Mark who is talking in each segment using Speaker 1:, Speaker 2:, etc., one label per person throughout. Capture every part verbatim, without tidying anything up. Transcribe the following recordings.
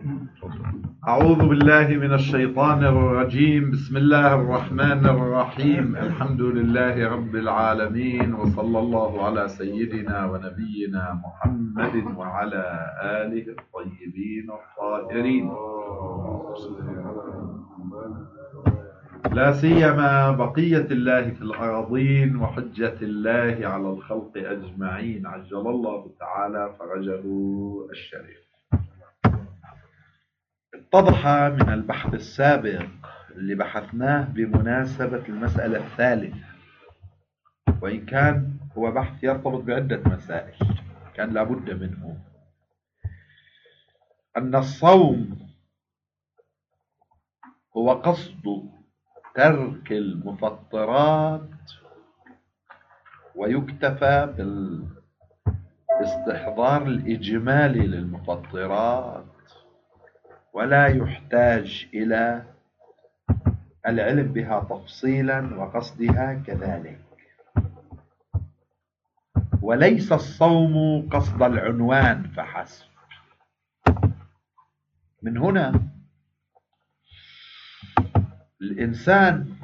Speaker 1: أعوذ بالله من الشيطان الرجيم. بسم الله الرحمن الرحيم. الحمد لله رب العالمين، وصلى الله على سيدنا ونبينا محمد وعلى آله الطيبين الطاهرين، لا سيما بقية الله في الأراضين وحجة الله على الخلق أجمعين، عجل الله تعالى فرجه الشريف. اتضح من البحث السابق اللي بحثناه بمناسبة المسألة الثالثة، وإن كان هو بحث يرتبط بعدة مسائل كان لابد منه، أن الصوم هو قصد ترك المفطرات، ويكتفى بالاستحضار الإجمالي للمفطرات، ولا يحتاج إلى العلم بها تفصيلا وقصدها كذلك. وليس الصوم قصد العنوان فحسب. من هنا الإنسان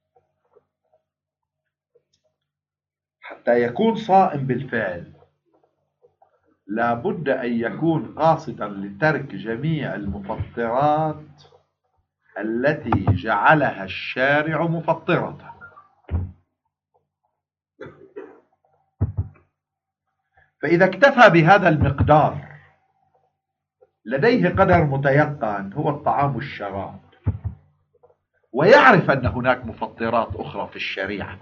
Speaker 1: حتى يكون صائم بالفعل لا بد أن يكون قاصدا لترك جميع المفطرات التي جعلها الشارع مفطرة. فإذا اكتفى بهذا المقدار لديه قدر متيقن هو الطعام والشراب، ويعرف أن هناك مفطرات أخرى في الشريعة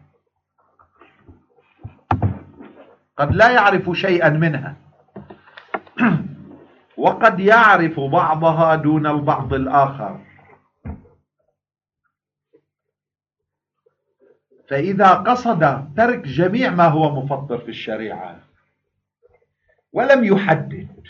Speaker 1: قد لا يعرف شيئا منها، وقد يعرف بعضها دون البعض الآخر. فإذا قصد ترك جميع ما هو مفطر في الشريعة ولم يحدد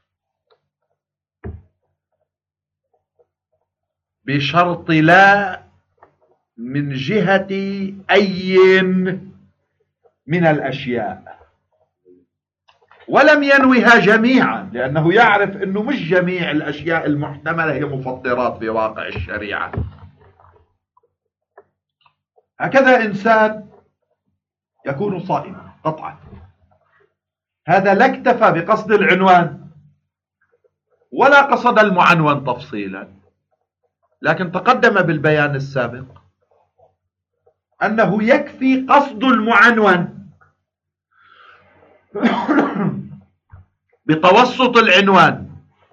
Speaker 1: بشرط لا من جهة أي من الأشياء، ولم ينويها جميعا، لأنه يعرف أنه مش جميع الأشياء المحتملة هي مفطرات في واقع الشريعة. هكذا إنسان يكون صائما قطعا، هذا لا اكتفى بقصد العنوان ولا قصد المعنون تفصيلا، لكن تقدم بالبيان السابق أنه يكفي قصد المعنون بتوسط العنوان،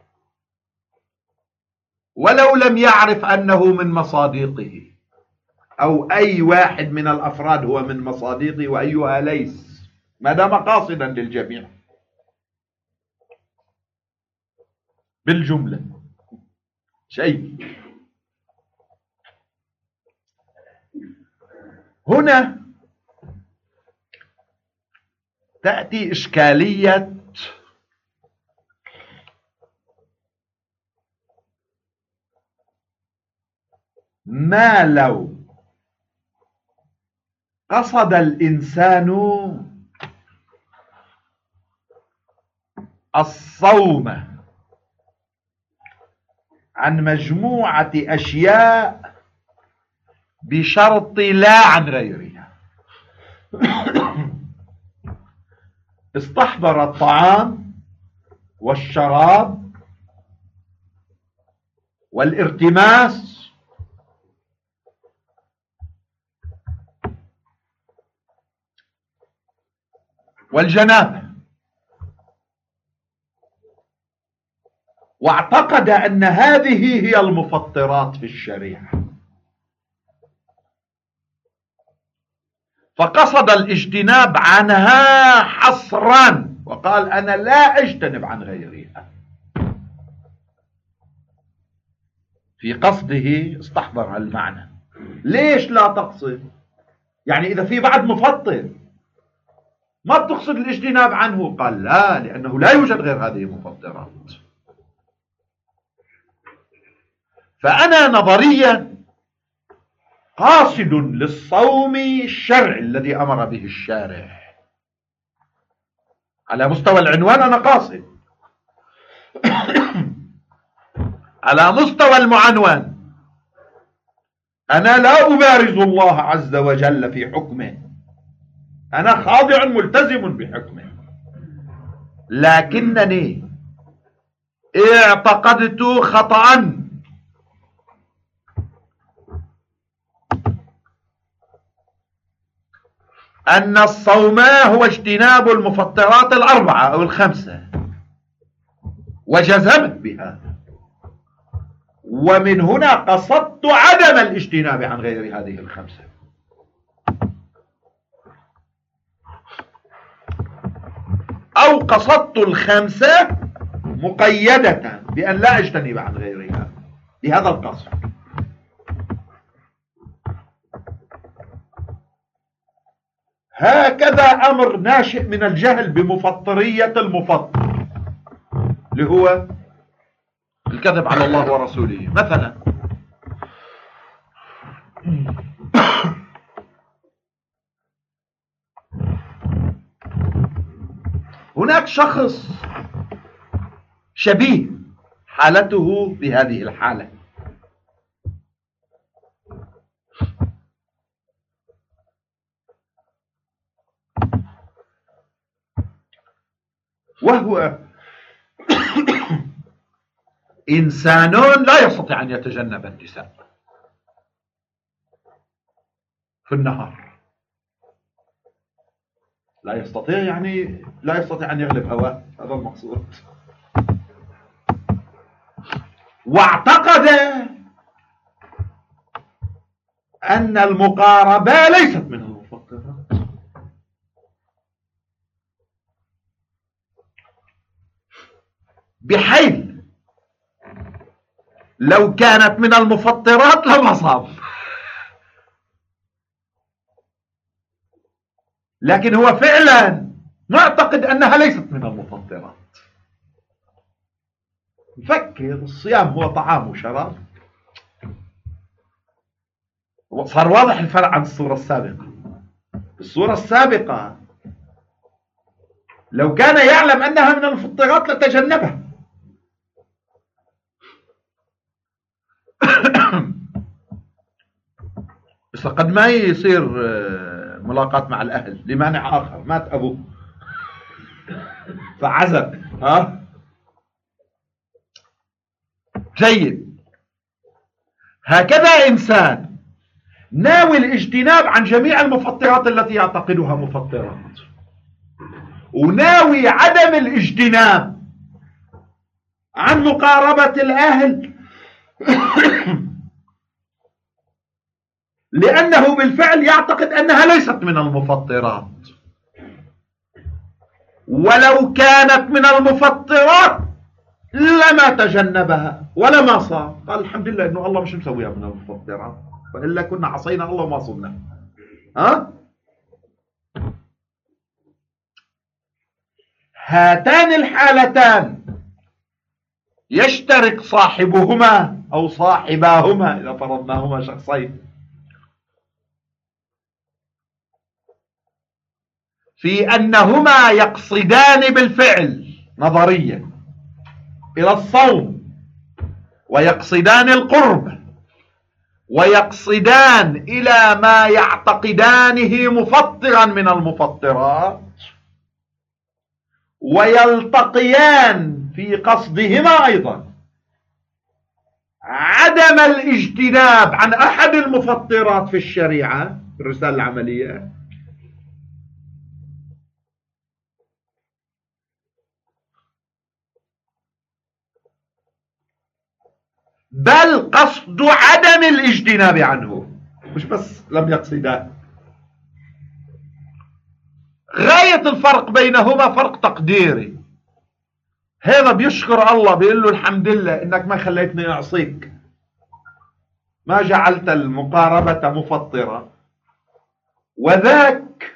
Speaker 1: ولو لم يعرف أنه من مصادقه أو أي واحد من الأفراد هو من مصادقه وأيها ليس، ما دام قاصدا للجميع. بالجملة شيء هنا تأتي إشكالية ما لو قصد الإنسان الصوم عن مجموعة أشياء بشرط لا عن غيرها. استحضر الطعام والشراب والارتماس والجنابة، واعتقد أن هذه هي المفطرات في الشريعة، فقصد الاجتناب عنها حصرا وقال أنا لا أجتنب عن غيرها. في قصده استحضر المعنى. ليش لا تقصد؟ يعني إذا في بعد مفطر ما بتقصد الاجتناب عنه؟ قال لا، لأنه لا يوجد غير هذه المفطرات. فأنا نظريا قاصد للصوم الشرعي الذي أمر به الشارع، على مستوى العنوان أنا قاصد على مستوى المعنون أنا لا أبارز الله عز وجل في حكمه، أنا خاضع ملتزم بحكمه، لكنني اعتقدت خطأ أن الصوم هو اجتناب المفطرات الأربعة أو الخمسة، وجزمت بها، ومن هنا قصدت عدم الاجتناب عن غير هذه الخمسة. أو قصدت الخمسة مقيدة بأن لا أجتنب عن غيرها بهذا القصد. هكذا أمر ناشئ من الجهل بمفطرية المفطر اللي هو الكذب على الله ورسوله. مثلا هناك شخص شبيه حالته بهذه الحالة، وهو إنسان لا يستطيع أن يتجنب النساء في النهار، لا يستطيع، يعني لا يستطيع أن يغلب هواه، هذا المقصود. واعتقد أن المقاربة ليست من المفطرات، بحيث لو كانت من المفطرات لما صام، لكن هو فعلا معتقد أنها ليست من المفطرات. نفكر الصيام هو طعام وشراب، صار واضح الفرق عن الصورة السابقة. الصورة السابقة لو كان يعلم أنها من المفطرات لتجنبها، بس قد ما يصير ملاقاة مع الأهل لمانع آخر، مات أبوه فعزب. ها جيد. هكذا إنسان ناوي الاجتناب عن جميع المفطرات التي يعتقدها مفطرات، وناوي عدم الاجتناب عن مقاربة الأهل لأنه بالفعل يعتقد أنها ليست من المفطرات، ولو كانت من المفطرات لما تجنبها ولما صام. قال الحمد لله إنه الله مش مسويها من المفطرات، وإلا كنا عصينا الله وما صمنا. ها؟ هاتان الحالتان يشترك صاحبهما أو صاحباهما إذا فرضناهما شخصين في أنهما يقصدان بالفعل نظريا إلى الصوم، ويقصدان القرب، ويقصدان إلى ما يعتقدانه مفطرا من المفطرات، ويلتقيان في قصدهما أيضا عدم الاجتناب عن أحد المفطرات في الشريعة في الرسالة العملية، بل قصد عدم الاجتناب عنه، مش بس لم يقصده. غاية الفرق بينهما فرق تقديري. هذا بيشكر الله بيقول له الحمد لله انك ما خليتني اعصيك، ما جعلت المقاربة مفطرة، وذاك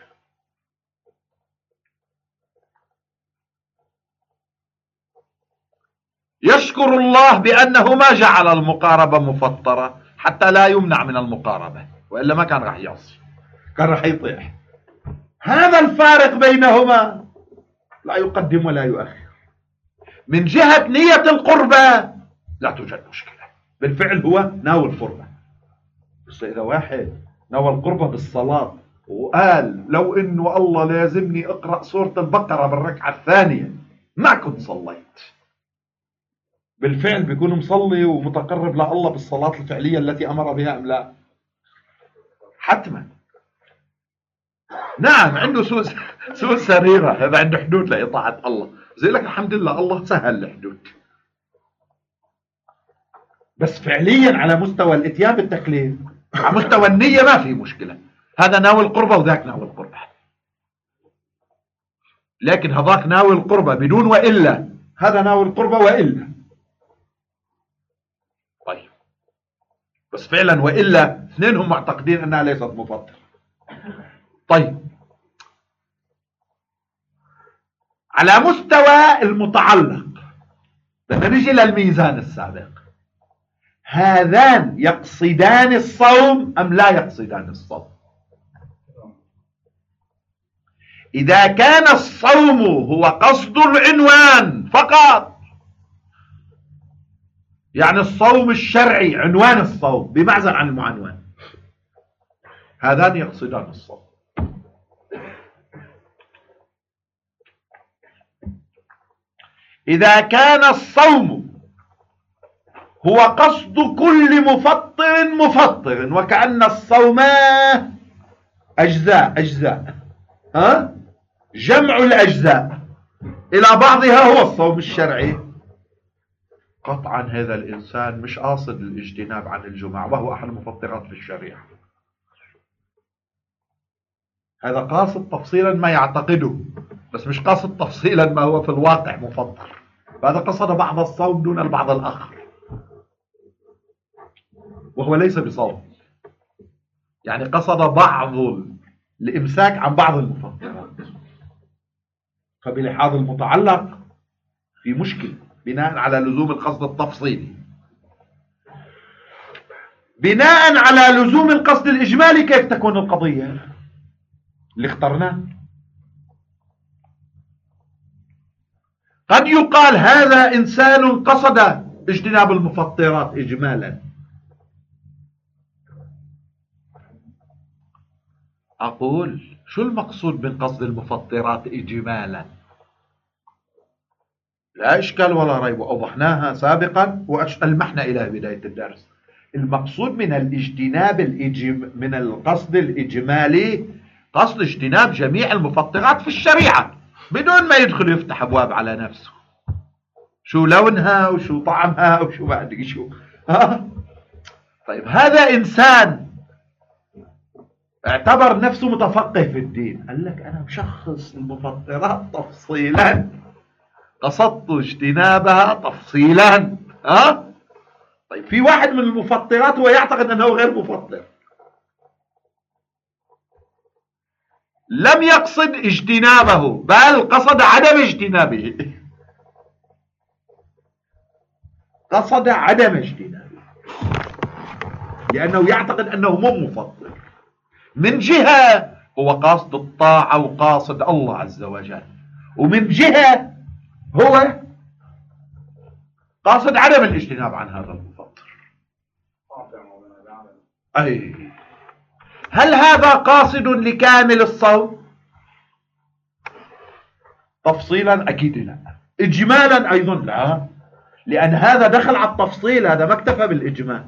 Speaker 1: يشكر الله بأنه ما جعل المقاربة مفطرة حتى لا يمنع من المقاربة، وإلا ما كان راح يعصي، كان راح يطيح. هذا الفارق بينهما لا يقدم ولا يؤخر. من جهة نية القربة لا توجد مشكلة، بالفعل هو ناوي القربة. بس إذا واحد نوى القربة بالصلاة وقال لو إنه الله لازمني أقرأ سورة البقرة بالركعة الثانية ما كنت صليت، بالفعل بيكون مصلي ومتقرب لله بالصلاة الفعلية التي أمر بها أم لا؟ حتما. نعم عنده سوء سوء سريرة، هذا عنده حدود لإطاعة الله، زي لك الحمد لله الله سهل الحدود. بس فعليا على مستوى الاتيان بالتكليف، على مستوى النية ما في مشكلة، هذا ناوي القربة وذاك ناوي القربة. لكن هذاك ناوي القربة بدون وإلا، هذا ناوي القربة وإلا. طيب بس فعلا وإلا اثنينهم معتقدين أنها ليست مفطر. طيب على مستوى المتعلق بدنا نجي للميزان السابق، هذان يقصدان الصوم أم لا يقصدان الصوم؟ إذا كان الصوم هو قصد العنوان فقط، يعني الصوم الشرعي عنوان الصوم بمعزل عن المعنون، هذان يقصدان الصوم. إذا كان الصوم هو قصد كل مفطر مفطر، وكأن الصوم أجزاء أجزاء ها جمع الأجزاء إلى بعضها هو الصوم الشرعي، قطعا هذا الإنسان مش قاصد الاجتناب عن الجماع وهو أحد المفطرات في الشريعة، هذا قاصد تفصيلا ما يعتقده بس مش قاصد تفصيلا ما هو في الواقع مفطر، فهذا قصد بعض الصوم دون البعض الآخر وهو ليس بصوم، يعني قصد بعض الإمساك عن بعض المفطرات. فبلحاظ المتعلق في مشكلة بناء على لزوم القصد التفصيلي. بناء على لزوم القصد الإجمالي كيف تكون القضية اللي اخترناه؟ قد يقال هذا إنسان قصد اجتناب المفطرات إجمالا. أقول شو المقصود من قصد المفطرات إجمالا؟ لا إشكال ولا ريب، وأوضحناها سابقا وألمحنا إلى بداية الدرس. المقصود من الاجتناب الإجم... من القصد الإجمالي قصد اجتناب جميع المفطرات في الشريعة بدون ما يدخل يفتح أبواب على نفسه، شو لونها وشو طعمها وشو بعد شو ها؟ طيب هذا إنسان اعتبر نفسه متفقه في الدين، قال لك أنا مشخص المفطرات تفصيلا، قصدت اجتنابها تفصيلا. ها؟ طيب في واحد من المفطرات هو يعتقد أنه غير مفطر، لم يقصد اجتنابه بل قصد عدم اجتنابه، قصد عدم اجتنابه لأنه يعتقد أنه مو مفطر. من جهة هو قاصد الطاعة وقاصد الله عز وجل، ومن جهة هو قاصد عدم الاجتناب عن هذا المفطر. أي هل هذا قاصد لكامل الصوم؟ تفصيلا أكيد لا، إجمالا أيضا لا، لأن هذا دخل على التفصيل، هذا ما اكتفى بالإجمال.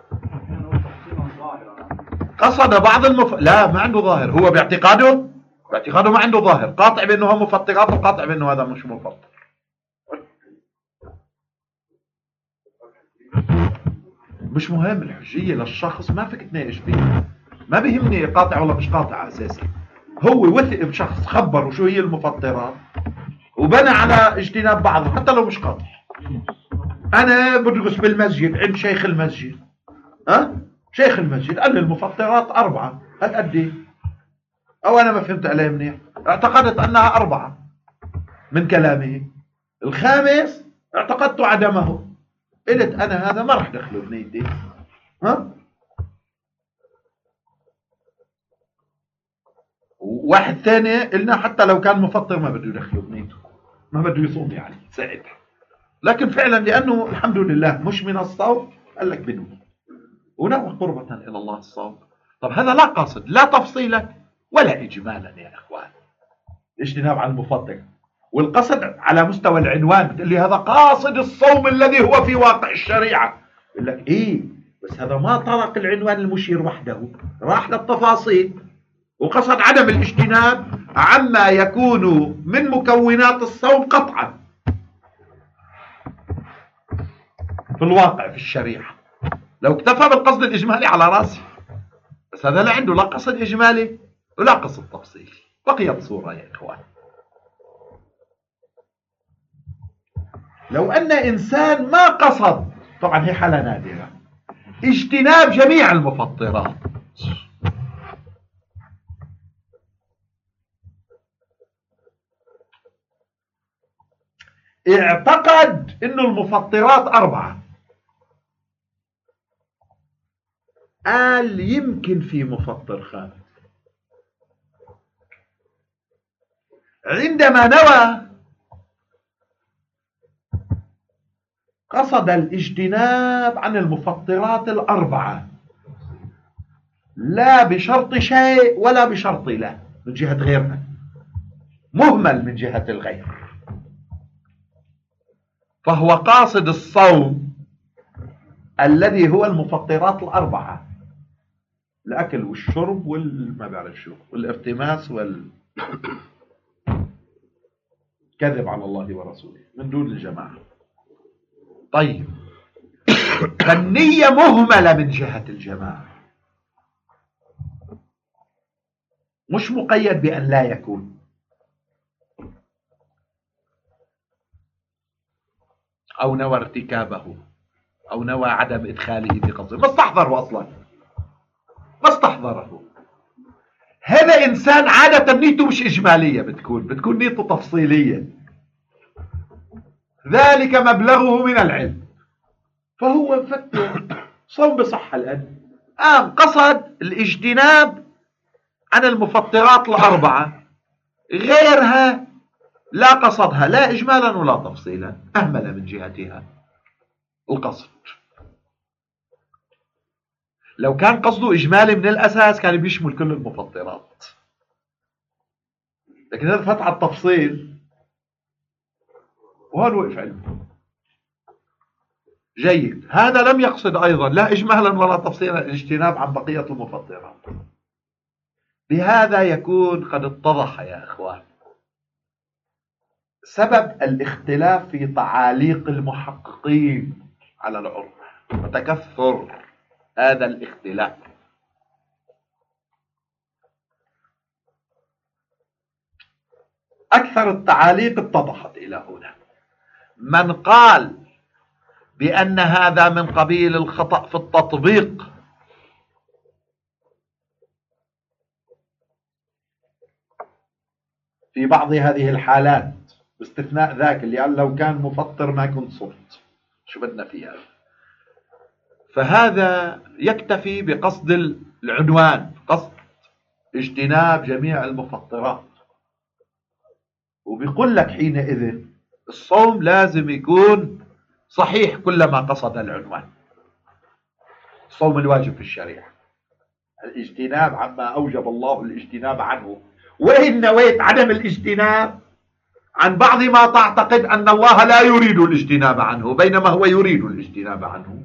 Speaker 1: قصد بعض المف... لا ما عنده ظاهر، هو باعتقاده باعتقاده ما عنده ظاهر، قاطع بأنه هو مفطرات وقاطع بأنه هذا مش مفطر. مش مهم الحجية للشخص، ما فيك تناقش فيها، ما بيهمني قاطع ولا مش قاطع أساسا. هو وثق بشخص خبره شو هي المفطرات وبنى على اجتناب بعضه حتى لو مش قاطع. أنا بدرس بالمسجد عند شيخ المسجد، ها شيخ المسجد قال لي المفطرات أربعة، هتأدي أو أنا ما فهمت عليه منيح، اعتقدت أنها أربعة من كلامه، الخامس اعتقدت عدمه، قلت أنا هذا ما رح دخله بنيتي. ها واحد ثاني قلنا حتى لو كان مفطر ما بده يدخله بنيته، ما بده يصوم يعني ساعتها. لكن فعلا لأنه الحمد لله مش من الصوم قال لك بنوي ونوى قربة إلى الله الصوم. طب هذا لا قصد لا تفصيلا ولا إجمالا يا إخوان، اجتناب عن المفطر. والقصد على مستوى العنوان بتقول لي هذا قاصد الصوم الذي هو في واقع الشريعة، يقول لك إيه بس هذا ما طرق العنوان المشير وحده، راح للتفاصيل وقصد عدم الاجتناب عما يكون من مكونات الصوم قطعا في الواقع في الشريعة. لو اكتفى بالقصد الإجمالي على راسي، بس هذا لا عنده لا قصد إجمالي ولا قصد تفصيلي، بقيت صورة يا إخوان. لو أن إنسان ما قصد، طبعا هي حالة نادرة، اجتناب جميع المفطرات، اعتقد انه المفطرات اربعة، قال يمكن في مفطر خامس، عندما نوى قصد الاجتناب عن المفطرات الاربعة، لا بشرط شيء ولا بشرط لا من جهة غيرها، مهمل من جهة الغير، فهو قاصد الصوم الذي هو المفطرات الأربعة، الأكل والشرب والما بعرف شو والارتماس والكذب على الله ورسوله من دون الجماعة. طيب فالنية مهملة من جهة الجماعة، مش مقيد بأن لا يكون، أو نوى ارتكابه أو نوى عدم إدخاله في قصده، ما استحضره أصلا، ما استحضره. هذا إنسان عادة نيته مش إجمالية، بتكون بتكون نيته تفصيلية، ذلك مبلغه من العلم، فهو مفكر صوم بصحة الآن، قام قصد الاجتناب عن المفطرات الأربعة، غيرها لا قصدها لا إجمالا ولا تفصيلا، أهمل من جهتها القصد. لو كان قصده إجمالي من الأساس كان بيشمل كل المفطرات، لكن هذا فتح التفصيل وهون وقف علمه. جيد، هذا لم يقصد أيضا لا إجمالا ولا تفصيلا الاجتناب عن بقية المفطرات. بهذا يكون قد اتضح يا إخوان سبب الاختلاف في تعاليق المحققين على العرف وتكثر هذا الاختلاف. أكثر التعاليق اتضحت إلى هنا. من قال بأن هذا من قبيل الخطأ في التطبيق في بعض هذه الحالات، باستثناء ذاك اللي قال لو كان مفطر ما كنت صرت، شو بدنا فيها، فهذا يكتفي بقصد العنوان، قصد اجتناب جميع المفطرات، وبيقول لك حينئذ الصوم لازم يكون صحيح كلما قصد العنوان. الصوم الواجب في الشريعة الاجتناب عما أوجب الله الاجتناب عنه، وإن نويت عدم الاجتناب عن بعض ما تعتقد أن الله لا يريد الاجتناب عنه بينما هو يريد الاجتناب عنه.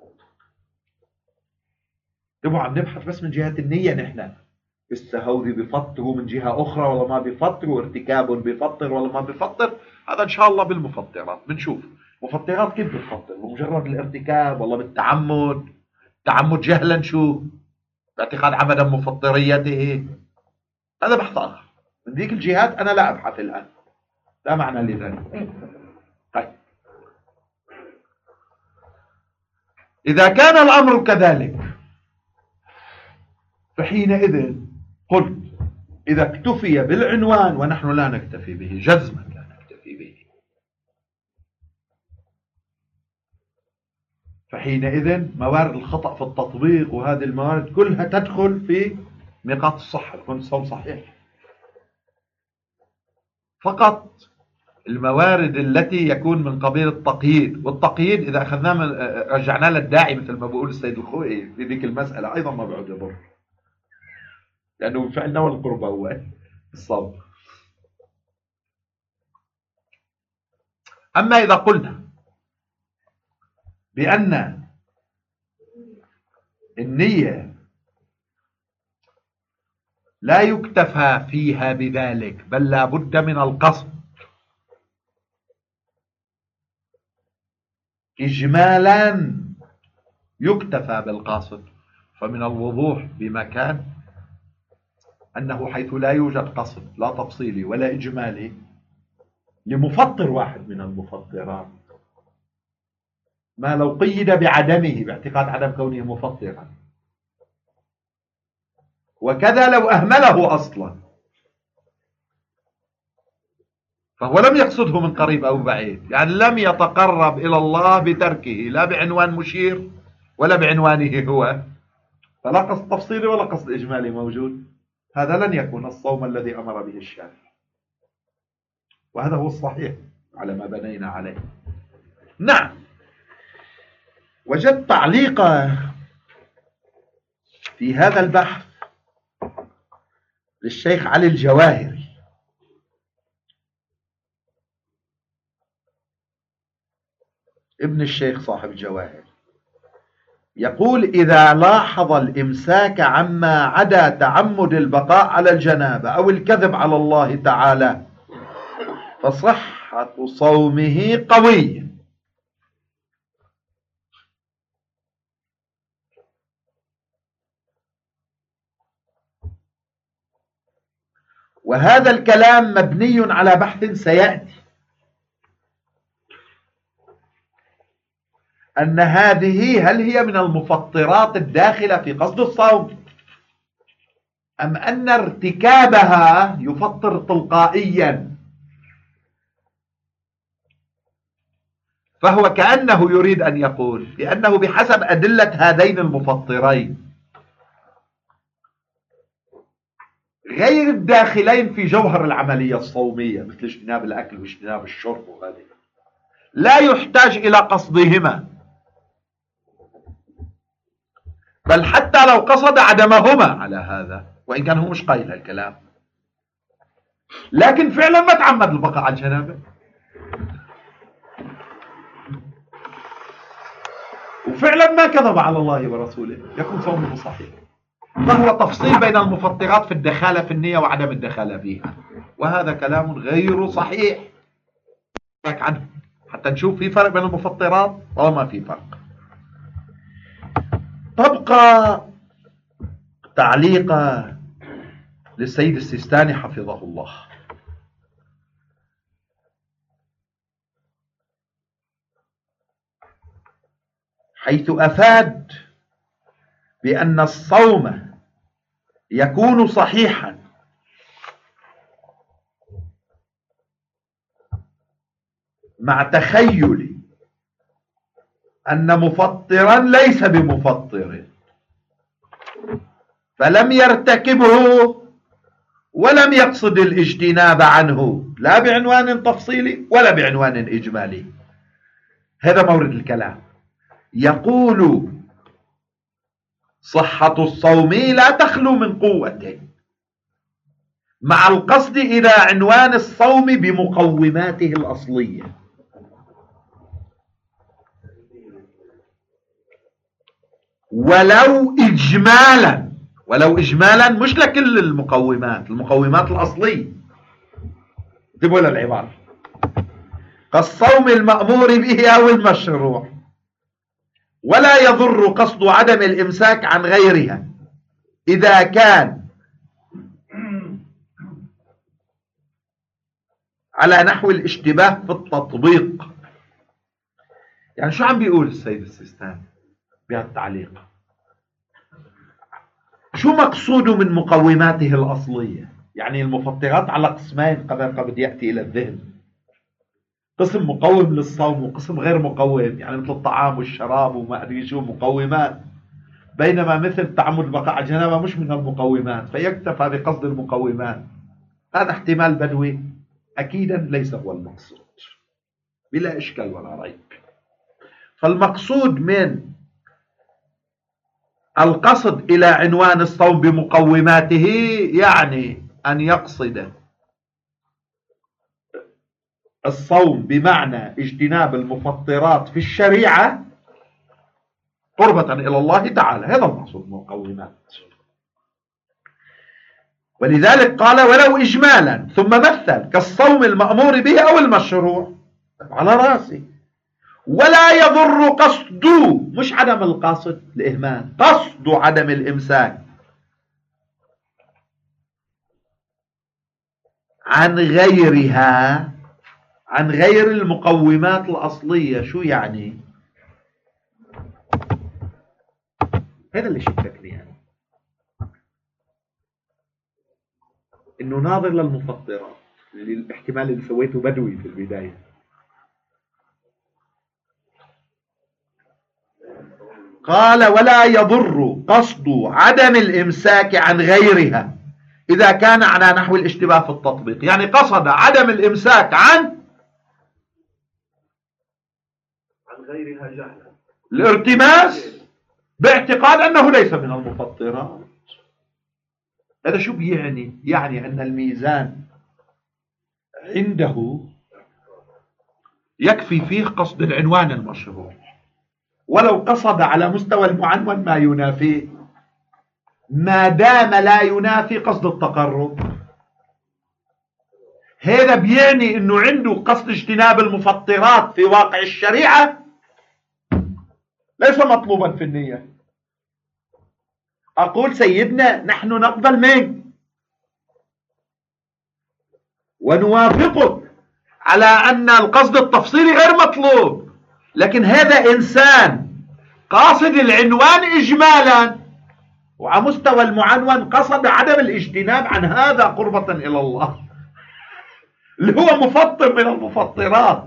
Speaker 1: طبعا نبحث بس من جهة النية، نحن السهودي بفطروا من جهة أخرى ولا ما بفطروا، ارتكاب بفطر ولا ما بفطر، هذا إن شاء الله بالمفطرات بنشوف. مفطرات كيف بتفطر؟ بمجرد الارتكاب والله بالتعمد؟ تعمد جهلا شو؟ باعتقاد عدم مفطريته، هذا بحث آخر. من ذيك الجهات أنا لا أبحث الآن، لا معنى لذلك. طيب إذا كان الأمر كذلك فحينئذ قلت إذا اكتفي بالعنوان، ونحن لا نكتفي به جزما، لا نكتفي به، فحينئذ موارد الخطأ في التطبيق وهذه الموارد كلها تدخل في نقاط الصحة، يكون الصوم صحيح. فقط الموارد التي يكون من قبيل التقييد، والتقييد إذا أخذناه من رجعناه للداعي مثل ما بقول السيد الخوئي في ذيك المسألة أيضا ما بعد يضر، لأنه فعلنا والقربة هو الصوم. أما إذا قلنا بأن النية لا يكتفى فيها بذلك بل لا بد من القصد إجمالا يكتفى بالقصد، فمن الوضوح بمكان أنه حيث لا يوجد قصد لا تفصيلي ولا إجمالي لمفطر واحد من المفطرات، ما لو قيد بعدمه باعتقاد عدم كونه مفطرا، وكذا لو أهمله أصلا فهو لم يقصده من قريب أو بعيد، يعني لم يتقرب إلى الله بتركه لا بعنوان مشير ولا بعنوانه هو، فلا قصد تفصيلي ولا قصد إجمالي موجود، هذا لن يكون الصوم الذي أمر به الشارع، وهذا هو الصحيح على ما بنينا عليه. نعم، وجدت تعليقا في هذا البحث للشيخ علي الجواهري، ابن الشيخ صاحب الجواهر، يقول: إذا لاحظ الإمساك عما عدا تعمد البقاء على الجنابة أو الكذب على الله تعالى فصحة صومه قوية. وهذا الكلام مبني على بحث سيأتي، أن هذه هل هي من المفطرات الداخلة في قصد الصوم، أم أن ارتكابها يفطر تلقائيا. فهو كأنه يريد أن يقول بأنه بحسب أدلة هذين المفطرين غير الداخلين في جوهر العملية الصومية مثل اجتناب الأكل واجتناب الشرب وغيره لا يحتاج إلى قصدهما، بل حتى لو قصد عدمهما على هذا، وإن كان هو مش قايل هالكلام، لكن فعلا ما تعمد البقاء على الجنابة وفعلا ما كذب على الله ورسوله، يكون صومه صحيح. فهو تفصيل بين المفطرات في الدخالة في النية وعدم الدخالة فيها، وهذا كلام غير صحيح عنه حتى نشوف في فرق بين المفطرات أو ما في فرق. تبقى تعليقا للسيد السيستاني حفظه الله، حيث أفاد بأن الصوم يكون صحيحا مع تخيل أن مفطرا ليس بمفطر فلم يرتكبه ولم يقصد الاجتناب عنه لا بعنوان تفصيلي ولا بعنوان إجمالي. هذا مورد الكلام. يقول: صحة الصوم لا تخلو من قوة مع القصد إلى عنوان الصوم بمقوماته الأصلية. ولو إجمالا، ولو إجمالا مش لكل المقومات، المقومات الأصلية، انتبهوا للعبارة، كالصوم المأمور به أو المشروع، ولا يضر قصد عدم الإمساك عن غيرها إذا كان على نحو الاشتباه في التطبيق. يعني شو عم بيقول السيد السيستاني بهالتعليق؟ شو مقصوده من مقوماته الأصلية؟ يعني المفطرات على قسمين قبل قد يأتي إلى الذهن، قسم مقوم للصوم وقسم غير مقوم، يعني مثل الطعام والشراب وما أدري شو مقومات، بينما مثل تعمد البقاء على الجنابة مش من المقومات فيكتفى بقصد المقومات. هذا احتمال بدوي أكيدا ليس هو المقصود بلا إشكال ولا ريب. فالمقصود من القصد إلى عنوان الصوم بمقوماته يعني أن يقصد الصوم بمعنى اجتناب المفطرات في الشريعة قربة إلى الله تعالى، هذا المقصود مقومات. ولذلك قال ولو إجمالا، ثم مثل كالصوم المأمور به أو المشروع على راسي. ولا يضر قصد، مش عدم القصد الإهمال، قصد عدم الإمساك عن غيرها، عن غير المقومات الأصلية. شو يعني؟ هذا اللي شككني يعني، انه ناظر للمفطرات اللي الاحتمال اللي سويته بدوي في البداية. قال ولا يضر قصد عدم الإمساك عن غيرها إذا كان على نحو الاشتباه في التطبيق، يعني قصد عدم الإمساك عن
Speaker 2: عن غيرها جهلا،
Speaker 1: الارتماس باعتقاد أنه ليس من المفطرات. هذا شو بيعني؟ يعني أن الميزان عنده يكفي فيه قصد العنوان المشروع، ولو قصد على مستوى المعنون ما ينافيه، ما دام لا ينافي قصد التقرب. هذا بيعني انه عنده قصد اجتناب المفطرات في واقع الشريعة ليس مطلوبا في النية. اقول سيدنا نحن نقبل منك ونوافقك على ان القصد التفصيلي غير مطلوب، لكن هذا انسان قاصد العنوان اجمالا، وعلى مستوى المعنون قصد عدم الاجتناب عن هذا قربة الى الله، اللي هو مفطر من المفطرات.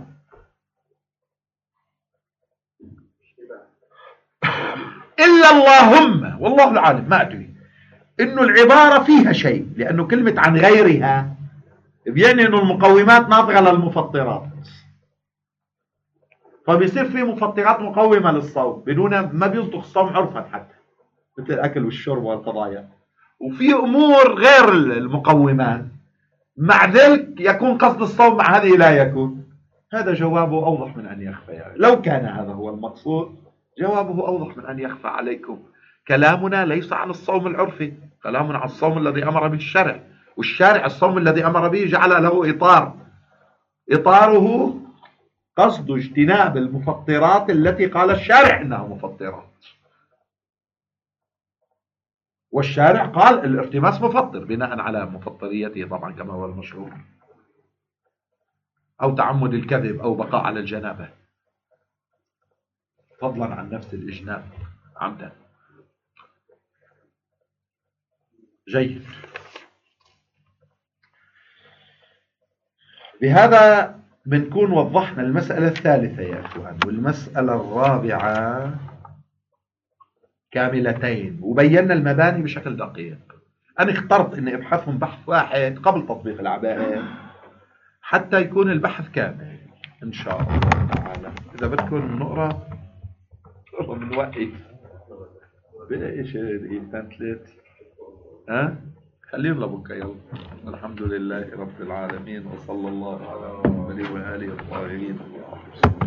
Speaker 1: إلا اللهم والله العالم ما أدري إنه العبارة فيها شيء، لأنه كلمة عن غيرها بيعني إنه المقومات ناظرة للمفطرات، فبيصير في مفطرات مقومة للصوم بدون ما بيصدق الصوم عرفا حتى، مثل الأكل والشرب والقضايا، وفي أمور غير المقومات مع ذلك يكون قصد الصوم مع هذه لا يكون. هذا جوابه أوضح من أن يخفى يعني. لو كان هذا هو المقصود جوابه أوضح من أن يخفى عليكم. كلامنا ليس عن الصوم العرفي، كلامنا عن الصوم الذي أمر به الشرع، والشارع الصوم الذي أمر به جعل له إطار، إطاره قصد اجتناب المفطرات التي قال الشارع إنها مفطرات، والشارع قال الارتماس مفطر بناء على مفطريته طبعا كما هو المشهور، أو تعمد الكذب أو بقاء على الجنابة فضلا عن نفس الإجناب عمدا. جيد. بهذا بنكون وضحنا المسألة الثالثة يا أخوان، والمسألة الرابعة كاملتين، وبينا المباني بشكل دقيق. أنا اخترت أني أبحثهم بحث واحد قبل تطبيق العبائر حتى يكون البحث كامل إن شاء الله تعالى. إذا بدكم نقرأ والله بنوقف بإيش الإنتانتلت ها خليهم لبكا يلا. الحمد لله رب العالمين، وصلى الله على محمد وآله الطاهرين.